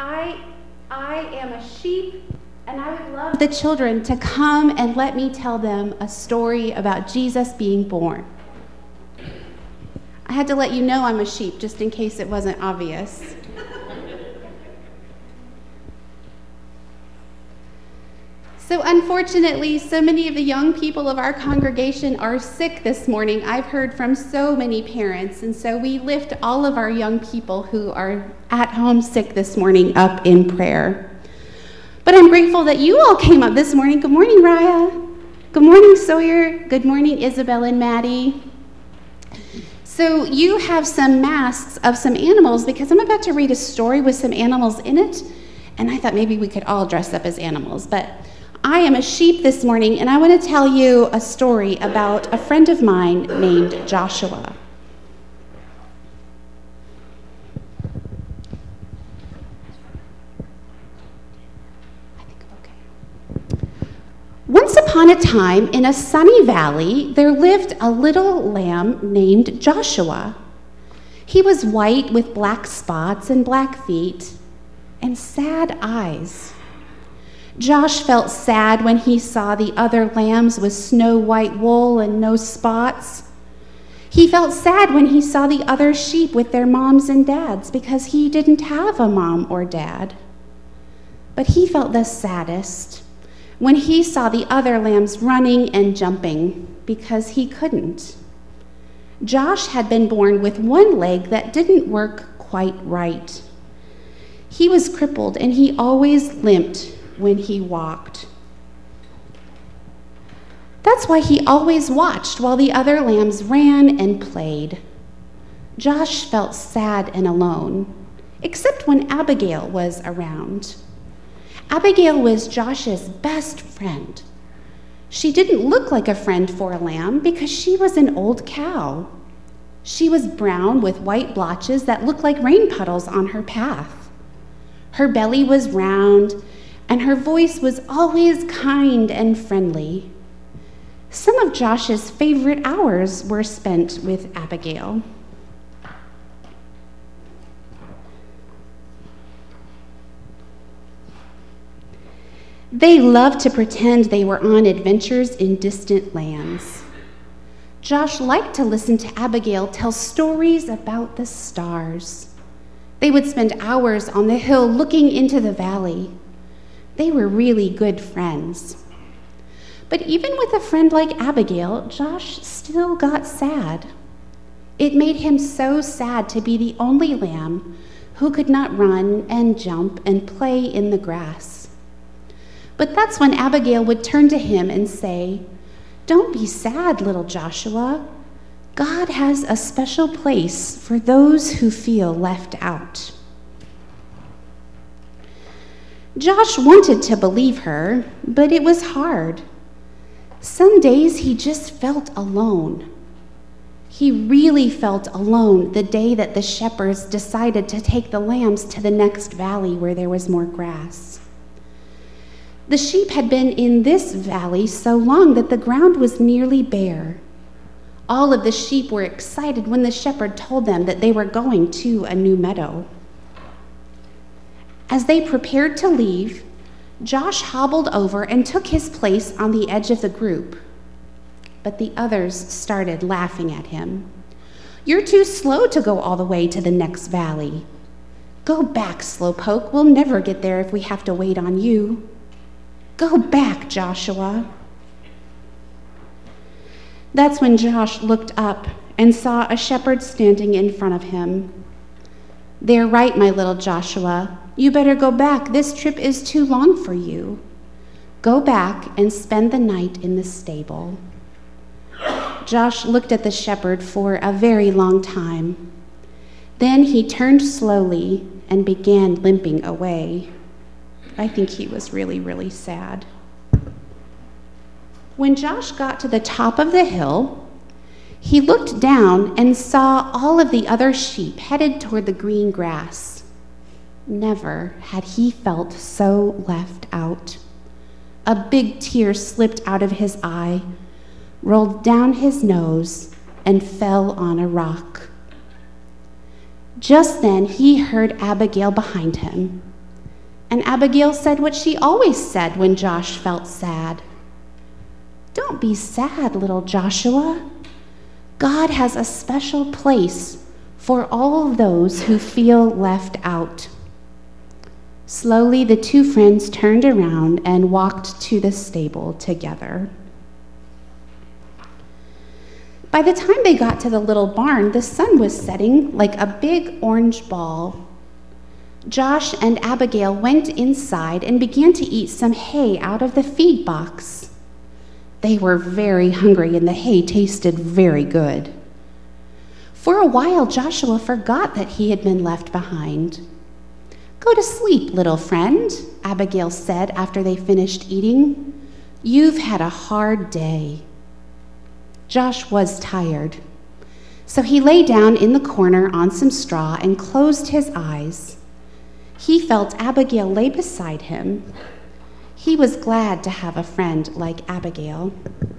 I am a sheep, and I would love the children to come and let me tell them a story about Jesus being born. I had to let you know I'm a sheep, just in case it wasn't obvious. So unfortunately, so many of the young people of our congregation are sick this morning. I've heard from so many parents, and so we lift all of our young people who are at home sick this morning up in prayer. But I'm grateful that you all came up this morning. Good morning, Raya. Good morning, Sawyer. Good morning, Isabel and Maddie. So you have some masks of some animals because I'm about to read a story with some animals in it, and I thought maybe we could all dress up as animals, but I am a sheep this morning, and I want to tell you a story about a friend of mine named Joshua. Once upon a time, in a sunny valley, there lived a little lamb named Joshua. He was white with black spots and black feet and sad eyes. Josh felt sad when he saw the other lambs with snow-white wool and no spots. He felt sad when he saw the other sheep with their moms and dads because he didn't have a mom or dad. But he felt the saddest when he saw the other lambs running and jumping because he couldn't. Josh had been born with one leg that didn't work quite right. He was crippled and he always limped when he walked. That's why he always watched while the other lambs ran and played. Josh felt sad and alone, except when Abigail was around. Abigail was Josh's best friend. She didn't look like a friend for a lamb because she was an old cow. She was brown with white blotches that looked like rain puddles on her path. Her belly was round, and her voice was always kind and friendly. Some of Josh's favorite hours were spent with Abigail. They loved to pretend they were on adventures in distant lands. Josh liked to listen to Abigail tell stories about the stars. They would spend hours on the hill looking into the valley. They were really good friends. But even with a friend like Abigail, Josh still got sad. It made him so sad to be the only lamb who could not run and jump and play in the grass. But that's when Abigail would turn to him and say, "Don't be sad, little Joshua. God has a special place for those who feel left out." Josh wanted to believe her, but it was hard. Some days he just felt alone. He really felt alone the day that the shepherds decided to take the lambs to the next valley where there was more grass. The sheep had been in this valley so long that the ground was nearly bare. All of the sheep were excited when the shepherd told them that they were going to a new meadow. As they prepared to leave, Josh hobbled over and took his place on the edge of the group. But the others started laughing at him. "You're too slow to go all the way to the next valley. Go back, slowpoke. We'll never get there if we have to wait on you. Go back, Joshua." That's when Josh looked up and saw a shepherd standing in front of him. "They're right, my little Joshua. You better go back. This trip is too long for you. Go back and spend the night in the stable." Josh looked at the shepherd for a very long time. Then he turned slowly and began limping away. I think he was really, really sad. When Josh got to the top of the hill, he looked down and saw all of the other sheep headed toward the green grass. Never had he felt so left out. A big tear slipped out of his eye, rolled down his nose, and fell on a rock. Just then, he heard Abigail behind him. And Abigail said what she always said when Josh felt sad. "Don't be sad, little Joshua. God has a special place for all those who feel left out." Slowly, the two friends turned around and walked to the stable together. By the time they got to the little barn, the sun was setting like a big orange ball. Josh and Abigail went inside and began to eat some hay out of the feed box. They were very hungry and the hay tasted very good. For a while, Joshua forgot that he had been left behind. "Go to sleep, little friend," Abigail said after they finished eating. "You've had a hard day." Josh was tired, so he lay down in the corner on some straw and closed his eyes. He felt Abigail lay beside him. He was glad to have a friend like Abigail.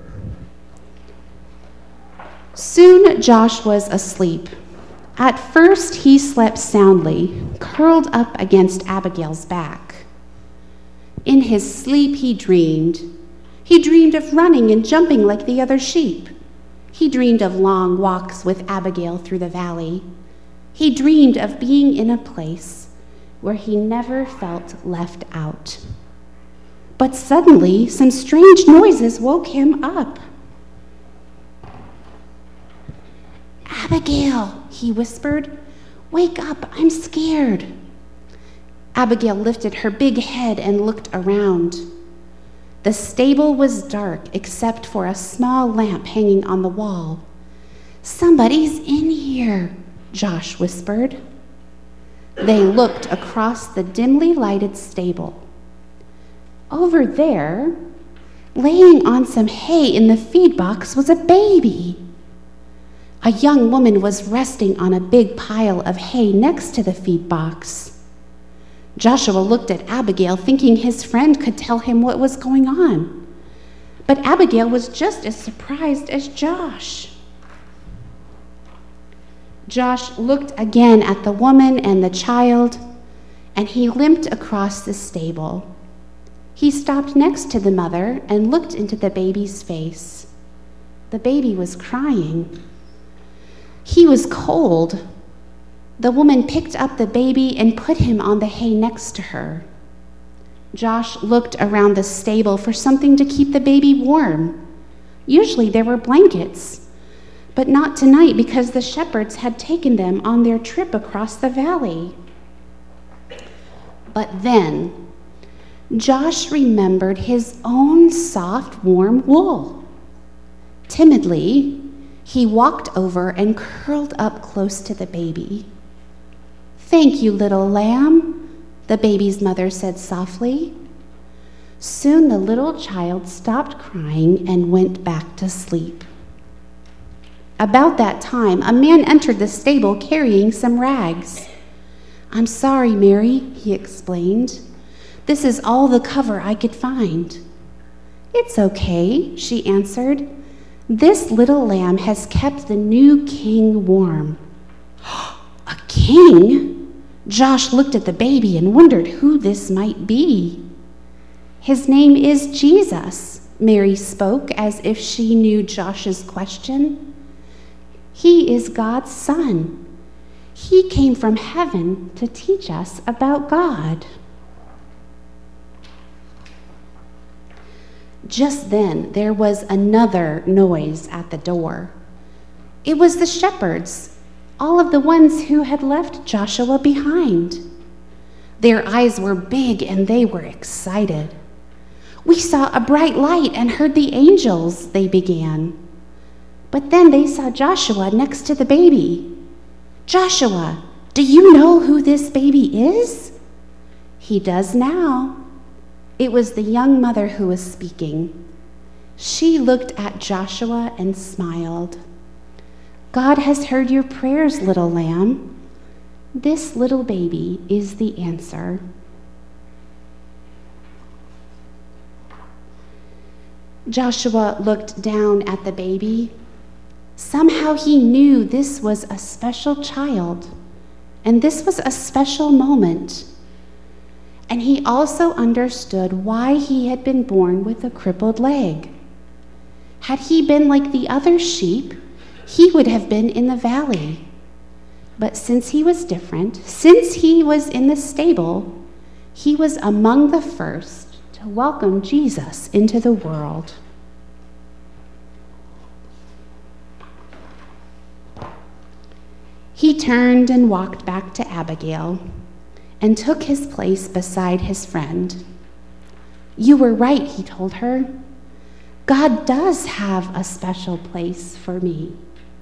Soon Josh was asleep. At first, he slept soundly, curled up against Abigail's back. In his sleep, he dreamed. He dreamed of running and jumping like the other sheep. He dreamed of long walks with Abigail through the valley. He dreamed of being in a place where he never felt left out. But suddenly, some strange noises woke him up. "Abigail," he whispered, "wake up, I'm scared." Abigail lifted her big head and looked around. The stable was dark except for a small lamp hanging on the wall. "Somebody's in here," Josh whispered. They looked across the dimly lighted stable. Over there, laying on some hay in the feed box, was a baby. A young woman was resting on a big pile of hay next to the feed box. Joshua looked at Abigail, thinking his friend could tell him what was going on. But Abigail was just as surprised as Josh. Josh looked again at the woman and the child, and he limped across the stable. He stopped next to the mother and looked into the baby's face. The baby was crying. He was cold. The woman picked up the baby and put him on the hay next to her. Josh looked around the stable for something to keep the baby warm. Usually there were blankets, but not tonight because the shepherds had taken them on their trip across the valley. But then, Josh remembered his own soft, warm wool. Timidly, he walked over and curled up close to the baby. "Thank you, little lamb," the baby's mother said softly. Soon the little child stopped crying and went back to sleep. About that time, a man entered the stable carrying some rags. "I'm sorry, Mary," he explained. "This is all the cover I could find." "It's okay," she answered. "This little lamb has kept the new king warm." "A king?" Josh looked at the baby and wondered who this might be. "His name is Jesus," Mary spoke as if she knew Josh's question. "He is God's son. He came from heaven to teach us about God." Just then, there was another noise at the door. It was the shepherds, all of the ones who had left Joshua behind. Their eyes were big and they were excited. "We saw a bright light and heard the angels," they began. But then they saw Joshua next to the baby. "Joshua, do you know who this baby is?" "He does now." It was the young mother who was speaking. She looked at Joshua and smiled. "God has heard your prayers, little lamb. This little baby is the answer." Joshua looked down at the baby. Somehow he knew this was a special child, and this was a special moment. And he also understood why he had been born with a crippled leg. Had he been like the other sheep, he would have been in the valley. But since he was different, since he was in the stable, he was among the first to welcome Jesus into the world. He turned and walked back to Abigail and took his place beside his friend. "You were right," he told her. "God does have a special place for me."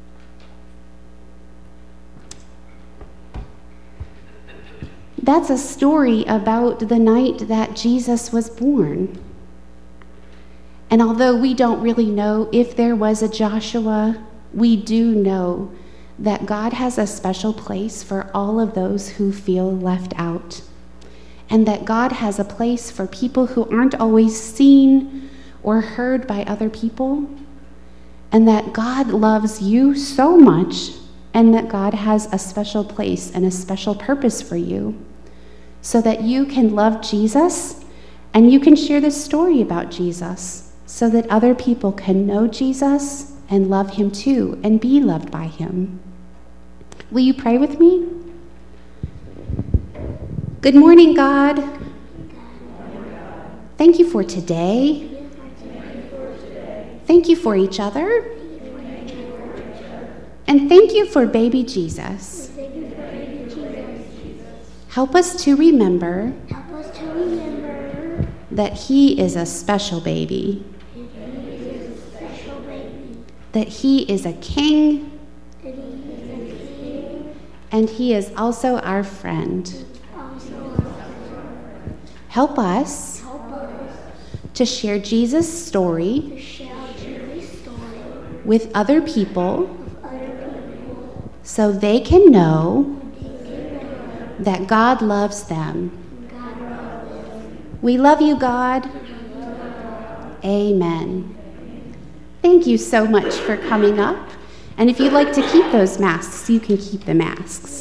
That's a story about the night that Jesus was born. And although we don't really know if there was a Joshua, we do know that God has a special place for all of those who feel left out, and that God has a place for people who aren't always seen or heard by other people, and that God loves you so much, and that God has a special place and a special purpose for you, so that you can love Jesus and you can share this story about Jesus, so that other people can know Jesus and love him too and be loved by him. Will you pray with me? Good morning, God. Thank you for today. Thank you for each other. And thank you for baby Jesus. Help us to remember that he is a special baby. That he is a king. And he is also our friend. Help us to share Jesus' story with other people so they can know that God loves them. We love you, God. Amen. Thank you so much for coming up. And if you'd like to keep those masks, you can keep the masks.